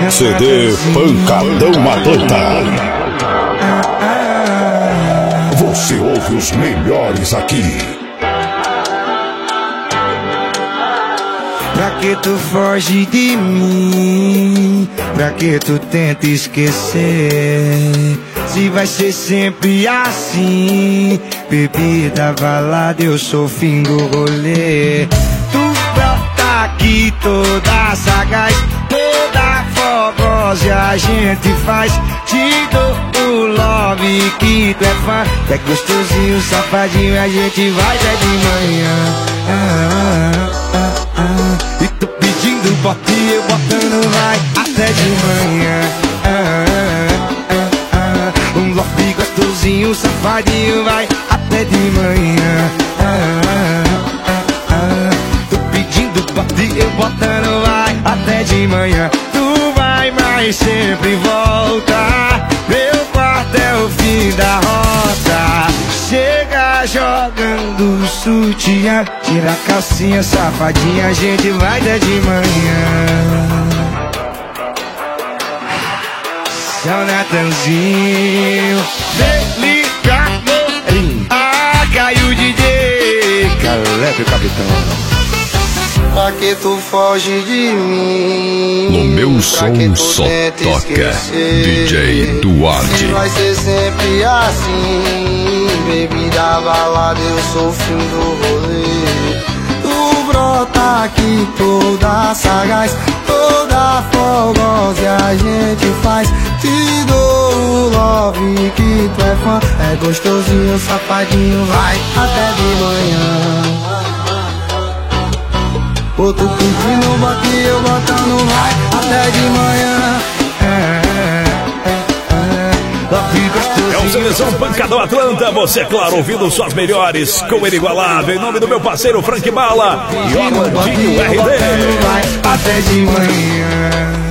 CD Pancadão Matanta. Você ouve os melhores aqui. Pra que tu foge de mim? Pra que tu tenta esquecer? Se vai ser sempre assim, bebida, balada, eu sou o fim do rolê. Tu brota aqui toda sagaz, toda fogosa, a gente faz. Te dou o love que tu é fã. É gostosinho, safadinho, a gente vai até de manhã. E tu pedindo bote, eu botando vai até de manhã. Um love gostosinho, safadinho, vai até de manhã. Tu pedindo bote, eu botando vai até de manhã. Tu vai, mas sempre volta. Meu quarto é o fim da rota. Chega jogando sutiã, tira a calcinha, safadinha, a gente vai até de manhã. Seu Natanzinho, delicado. Ah, caiu o DJ Caleb, o capitão. Pra que tu foge de mim? No meu som só toca DJ Duarte. Se vai ser sempre assim, bebida, balada, eu sou o fim do rolê. Tu brota aqui toda sagaz, toda fogosa, e a gente faz. Te dou o love que tu é fã. É gostosinho, safadinho, vai até de manhã. Ô, tu pedindo bote, eu botando vai até de manhã. É o Seleção Pancadão Atlanta. Você, claro, ouvindo suas melhores com o inigualável. Em nome do meu parceiro Frank Bala e Orlandinho RD. Vai até de manhã.